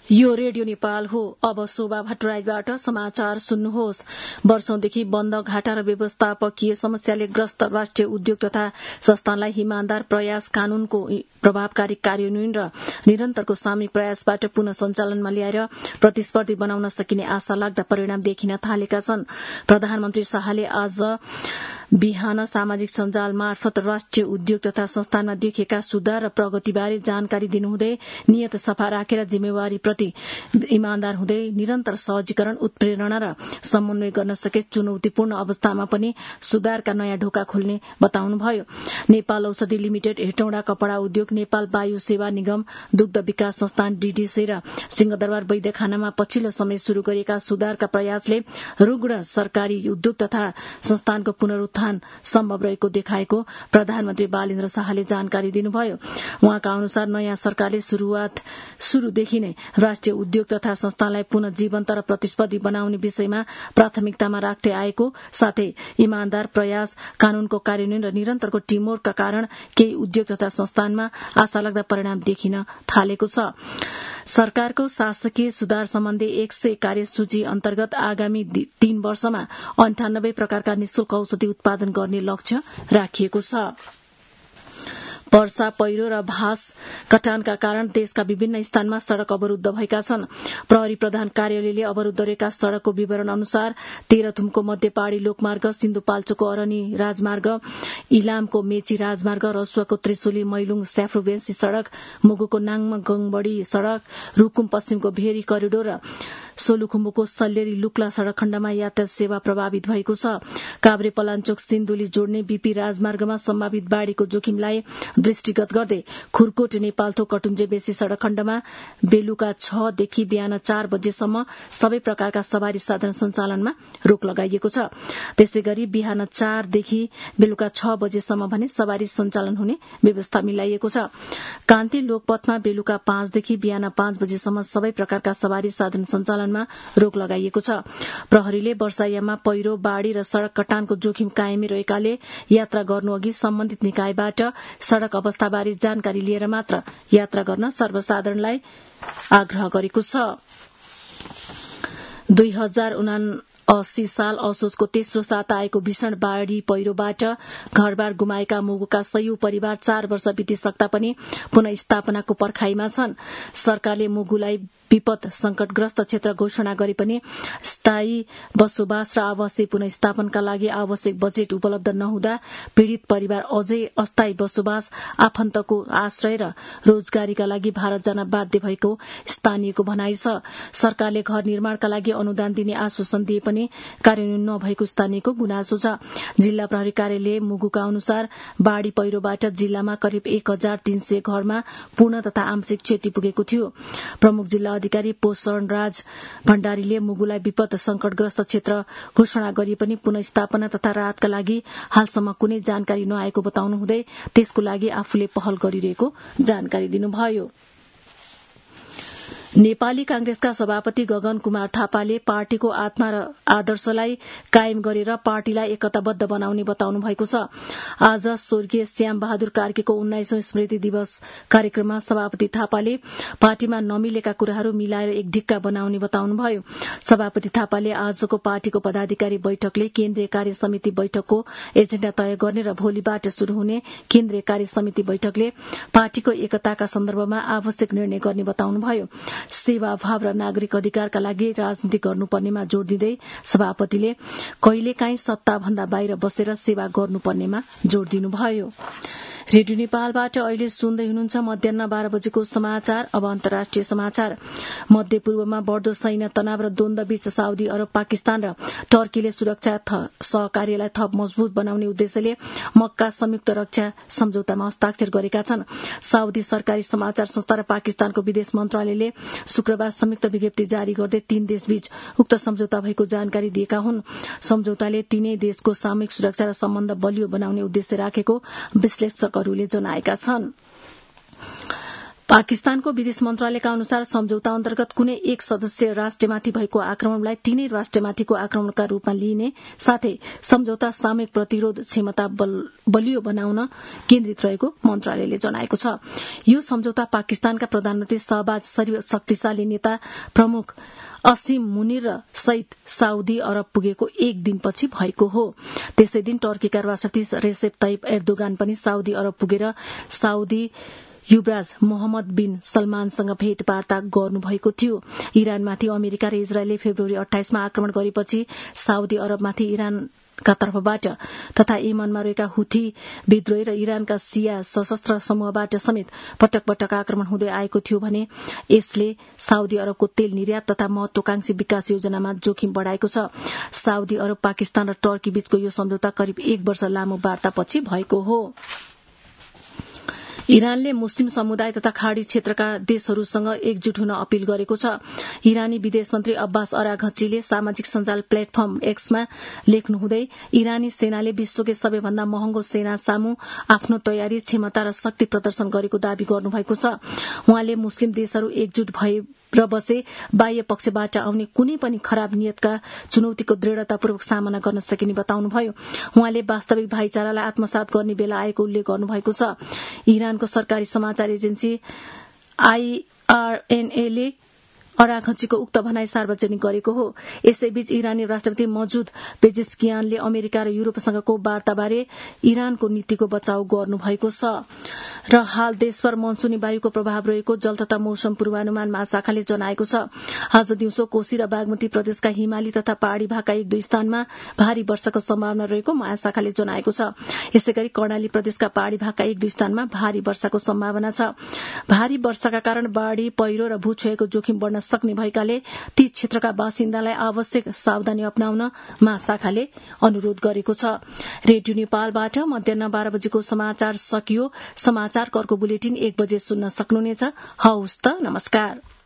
यो रेडियो नेपाल हो। अब शोभा भट्टराईबाट समाचार सुन्नुहोस्। वर्षौंदेखि बन्द घाटा र व्यवस्थापकीय समस्याले ग्रस्त राष्ट्रिय उद्योग तथा संस्थानलाई इमानदार प्रयास, कानूनको प्रभावकारी कार्यान्वयन र निरन्तरको सामूहिक प्रयासबाट पुनः सञ्चालनमा ल्याएर प्रतिस्पर्धी बनाउन सकिने आशा लाग्दा परिणाम देखिन थालेका छन्। प्रधानमन्त्री शाहले आज बिहान सामाजिक सञ्जाल मार्फत राष्ट्रिय उद्योग तथा संस्थानमा देखिएका सुधार र प्रगतिबारे जानकारी दिनुहुँदै नियत सफा राखेर जिम्मेवारीप्रति इमानदार हुँदै निरन्तर सहजीकरण, उत्प्रेरणा र समन्वय गर्न सके चुनौतीपूर्ण अवस्थामा पनि सुधारका नयाँ ढोका खोल्ने बताउनुभयो। नेपाल औषधि लिमिटेड, हेटौँडा कपड़ा उद्योग, नेपाल वायु सेवा निगम, दुग्ध विकास संस्थान डीडीसी र सिंहदरबार वैद्यखानामा पछिल्लो समय शुरू गरिएका सुधारका प्रयासले रुग्ण सरकारी उद्योग तथा संस्थानको पुनरुत्थान सम्भव रहेको देखाएको प्रधानमन्त्री बालेन्द्र शाहले जानकारी दिनुभयो। उहाँका अनुसार नयाँ सरकारले शुरूदेखि नै राष्ट्रिय उद्योग तथा संस्थानलाई पुनः जीवन्त र प्रतिस्पर्धी बनाउने विषयमा प्राथमिकतामा राख्दै आएको, साथै इमानदार प्रयास, कानूनको कार्यान्वयन र निरन्तरको टीमवर्कका कारण केही उद्योग तथा संस्थानमा आशालाग्दा परिणाम देखिन थालेको छ। सरकारको शासकीय सुधार सम्बन्धी 100 कार्यसूची अन्तर्गत आगामी 3 वर्षमा 98 प्रकारका निशुल्क औषधि उत्पादन गर्ने लक्ष्य राखिएको छ। वर्षा, पहिरो र भास कटानका कारण देशका विभिन्न स्थानमा सड़क अवरूद्ध भएका छन्। प्रहरी प्रधान कार्यालयले अवरूद्ध रहेका सड़कको विवरण अनुसार तेह्रथुमको मध्यपहाड़ी लोकमार्ग, सिन्धुपाल्चोकको अरनी राजमार्ग, इलामको मेची राजमार्ग, रसुवाको त्रिशुली मैलुङ स्याफ्रुबेन्सी सड़क, मुगुको नाङमा गङबड़ी सड़क, रूकुम पश्चिमको भेरी करिडोर र सोलुखुम्बुको सल्लेरी लुक्ला सड़क खण्डमा यातायात सेवा प्रभावित भएको छ। काभ्रे पलाञ्चोक सिन्धुली जोड्ने बीपी राजमार्गमा सम्भावित बाढ़ीको जोखिमलाई दृष्टिगत गर्दै खुरकोट नेपालथोक कटुञ्जे बेसी सड़क खण्डमा बेलुका 6 देखि बिहान 4 बजेसम्म सबै प्रकारका सवारी साधन सञ्चालनमा रोक लगाइएको छ। त्यसैगरी बिहान 4 देखि बेलुका 6 बजेसम्म भने सवारी सञ्चालन हुने व्यवस्था मिलाइएको छ। कान्ति लोकपथमा बेलुका 5 देखि बिहान 5 बजेसम्म सबै प्रकारका सवारी साधन सञ्चालनमा रोक लगाइएको छ। प्रहरीले वर्षायाममा पहिरो, बाढ़ी र सड़क कटानको जोखिम कायमै रहेकाले यात्रा गर्नुअघि सम्बन्धित निकायबाट सड़क अवस्थाबारे जानकारी लिएर मात्र यात्रा गर्न सर्वसाधारणलाई आग्रह गरेको छ। 2079 साल असोजको तेस्रो साता आएको भीषण बाढ़ी पहिरोबाट घरबार गुमाएका मुगुका सयौं परिवार 4 वर्ष बितिसक्दा पनि पुनः स्थापनाको पर्खाईमा छन्। सरकारले मुगुलाई विपद संकटग्रस्त क्षेत्र घोषणा गरे पनि स्थायी बसोबास र आवासीय पुनःस्थापनका लागि आवश्यक बजेट उपलब्ध नहुँदा पीड़ित परिवार अझै अस्थायी बसोबास, आफन्तको आश्रय र रोजगारीका लागि भारत जान बाध्य भएको स्थानीयको भनाइ छ। सरकारले घर निर्माणका लागि अनुदान दिने आश्वासन दिए पनि कार्यान्वयन नभएको स्थानीयको गुनासो छ। जिल्ला प्रहरी कार्यालय मुगुका अनुसार बाढ़ी पहिरोबाट जिल्लामा करिब 1300 घरमा पूर्ण तथा आंशिक क्षति पुगेको थियो। प्रमुख जिल्ला अधिकारी पोषण राज भण्डारीले मुगुलाई विपद संकटग्रस्त क्षेत्र घोषणा गरिए पनि पुनःस्थापना तथा राहतका लागि हालसम्म कुनै जानकारी नआएको बताउनुहुँदै त्यसको लागि आफूले पहल गरिरहेको जानकारी दिनुभयो। नेपाली कांग्रेसका सभापति गगन कुमार थापाले पार्टीको आत्मा र आदर्शलाई कायम गरेर पार्टीलाई एकताबद्ध बनाउने बताउनु भएको छ। आज स्वर्गीय श्याम बहादुर कार्कीको 19औं स्मृति दिवस कार्यक्रममा सभापति थापाले पार्टीमा नमिलेका कुराहरू मिलाएर एक ढिक्का बनाउने बताउनुभयो। सभापति थापाले आजको पार्टीको पदाधिकारी बैठकले केन्द्रीय कार्य समिति बैठकको एजेण्डा तय गर्ने र भोलिबाट शुरू हुने केन्द्रीय कार्य समिति बैठकले पार्टीको एकताका सन्दर्भमा आवश्यक निर्णय गर्ने बताउनुभयो। सेवा भाव र नागरिक अधिकारका लागि राजनीति गर्नुपर्नेमा जोड़ दिँदै सभापतिले कहिलेकाहीँ सत्ताभन्दा बाहिर बसेर सेवा गर्नुपर्नेमा जोड़ दिनुभयो। रेडियो नेपालबाट अहिले सुन्दै हुनुहुन्छ मध्याह्न 12 बजेको समाचार। अब अन्तर्राष्ट्रिय समाचार। मध्यपूर्वमा बढ़दो सैन्य तनाव र द्वन्द्वबीच साउदी अरब, पाकिस्तान र टर्कीले सुरक्षा सहकार्यलाई थप मजबूत बनाउने उद्देश्यले मक्का संयुक्त रक्षा सम्झौतामा हस्ताक्षर गरेका छन्। साउदी सरकारी समाचार संस्था र पाकिस्तानको विदेश मन्त्रालयले शुक्रबार संयुक्त विज्ञप्ति जारी गर्दै 3 देशबीच उक्त सम्झौता भएको जानकारी दिएका हुन्। सम्झौताले तीनै देशको सामूहिक सुरक्षा र सम्बन्ध बलियो बनाउने उद्देश्य राखेको विश्लेषकहरूले जनाएका छन्। पाकिस्तानको विदेश मन्त्रालयका अनुसार सम्झौता अन्तर्गत कुनै एक सदस्य राष्ट्रमाथि भएको आक्रमणलाई तीनै राष्ट्रमाथिको आक्रमणका रूपमा लिइने साथै सम्झौता सामूहिक प्रतिरोध क्षमता बलियो बनाउन केन्द्रित रहेको मन्त्रालयले जनाएको छ। यो सम्झौता पाकिस्तानका प्रधानमन्त्री शहबाज शरीफ शक्तिशाली नेता प्रमुख असीम मुनिर र सहित साउदी अरब पुगेको एक दिनपछि भएको हो। त्यसै दिन टर्कीका राष्ट्रपति रेसेप तय्यप एर्दोगान पनि साउदी अरब पुगेर साउदी युवराज मोहम्मद बिन सलमानसँग भेटवार्ता गर्नुभएको थियो। इरानमाथि अमेरिका र इजरायलले फेब्रुअरी 28 मा आक्रमण गरेपछि साउदी अरबमाथि इरानका तर्फबाट तथा यमनमा रहेका हुथी विद्रोही र इरानका शिया सशस्त्र समूहबाट समेत पटक पटक आक्रमण हुँदै आएको थियो भने यसले साउदी अरबको तेल निर्यात तथा महत्वाकांक्षी विकास योजनामा जोखिम बढ़ाएको छ। साउदी अरब, पाकिस्तान र टर्की बीचको यो सम्झौता करिब 1 वर्ष लामो वार्तापछि भएको हो। इरानले मुस्लिम समुदाय तथा खाड़ी क्षेत्रका देशहरूसँग एकजुट हुन अपील गरेको छ। इरानी विदेश मन्त्री अब्बास अराघचीले सामाजिक सञ्जाल प्लेटफर्म एक्समा लेख्नुहुँदै इरानी सेनाले विश्वकै सबैभन्दा महँगो सेना सामु आफ्नो तयारी, क्षमता र शक्ति प्रदर्शन गरेको दावी गर्नुभएको छ। उहाँले मुस्लिम देशहरू एकजुट भएर बसे बाह्य पक्षबाट आउने कुनै पनि खराब नियतका चुनौतीको दृढ़तापूर्वक सामना गर्न सकिने बताउनुभयो। उहाँले वास्तविक भाइचारालाई आत्मसात गर्ने बेला आएको उल्लेख गर्नुभएको छ। इरानको सरकारी समाचार एजेन्सी IRNA ले अराघचीको उक्त भनाई सार्वजनिक गरेको हो। यसैबीच इरानी राष्ट्रपति मौजूद पेजेस्कियानले अमेरिका र युरोपसँगको वार्ताबारे इरानको नीतिको बचाउ गर्नुभएको छ। र हाल देशभर मनसुनी वायुको प्रभाव रहेको जल तथा मौसम पूर्वानुमान महाशाखाले जनाएको छ। आज दिउँसो कोशी र बागमती प्रदेशका हिमाली तथा पहाड़ी भागका 1-2 स्थानमा भारी वर्षाको सम्भावना रहेको महाशाखाले जनाएको छ। यसैगरी कर्णाली प्रदेशका पहाड़ी भागका 1-2 स्थानमा भारी वर्षाको सम्भावना छ। भारी वर्षाका कारण बाढ़ी, पहिरो र भूक्षयको जोखिम बढ़न सक्ने भएकाले ती क्षेत्रका बासिन्दालाई आवश्यक सावधानी अपनाउन महाशाखाले अनुरोध गरेको छ। रेडियो नेपालबाट मध्याह्न 12 बजेको समाचार सकियो। समाचारको अर्को बुलेटिन 1 बजे सुन्न सक्नुहुनेछ। हवस् त, नमस्कार।